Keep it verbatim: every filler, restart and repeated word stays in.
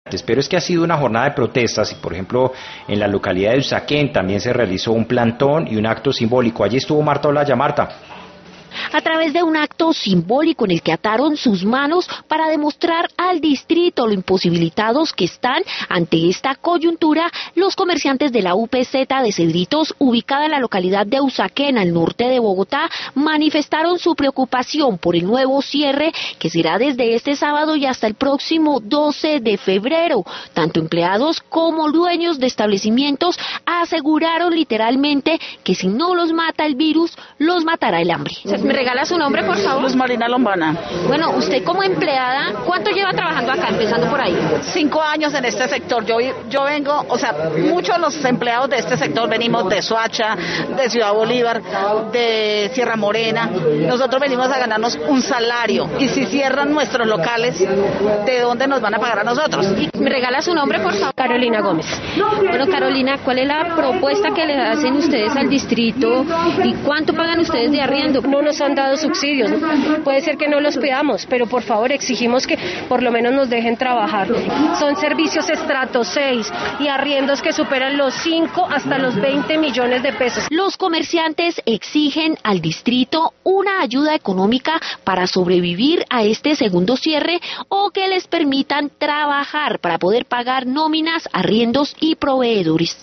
Pero es que ha sido una jornada de protestas y, por ejemplo, en la localidad de Usaquén también se realizó un plantón y un acto simbólico. Allí estuvo Marta Olaya. Marta. A través de un acto simbólico en el que ataron sus manos para demostrar al distrito lo imposibilitados que están ante esta coyuntura, los comerciantes de la U P Z de Cedritos, ubicada en la localidad de Usaquén, al norte de Bogotá, manifestaron su preocupación por el nuevo cierre que será desde este sábado y hasta el próximo doce de febrero. Tanto empleados como dueños de establecimientos aseguraron literalmente que si no los mata el virus, los matará el hambre. ¿Me regala su nombre, por favor? Luz Marina Lombana. Bueno, usted como empleada, ¿cuánto lleva trabajando acá, empezando por ahí? Cinco años en este sector. Yo, yo vengo, o sea, muchos de los empleados de este sector venimos de Soacha, de Ciudad Bolívar, de Sierra Morena. Nosotros venimos a ganarnos un salario. Y si cierran nuestros locales, ¿de dónde nos van a pagar a nosotros? ¿Me regala su nombre, por favor? Carolina Gómez. Bueno, Carolina, ¿cuál es la propuesta que le hacen ustedes al distrito y cuánto pagan ustedes de arriendo? No nos han dado subsidios, puede ser que no los pidamos, pero por favor exigimos que por lo menos nos dejen trabajar. Son servicios estrato seis y arriendos que superan los cinco hasta los veinte millones de pesos. Los comerciantes exigen al distrito una ayuda económica para sobrevivir a este segundo cierre o que les permitan trabajar para poder pagar nóminas, arriendos y proveedores.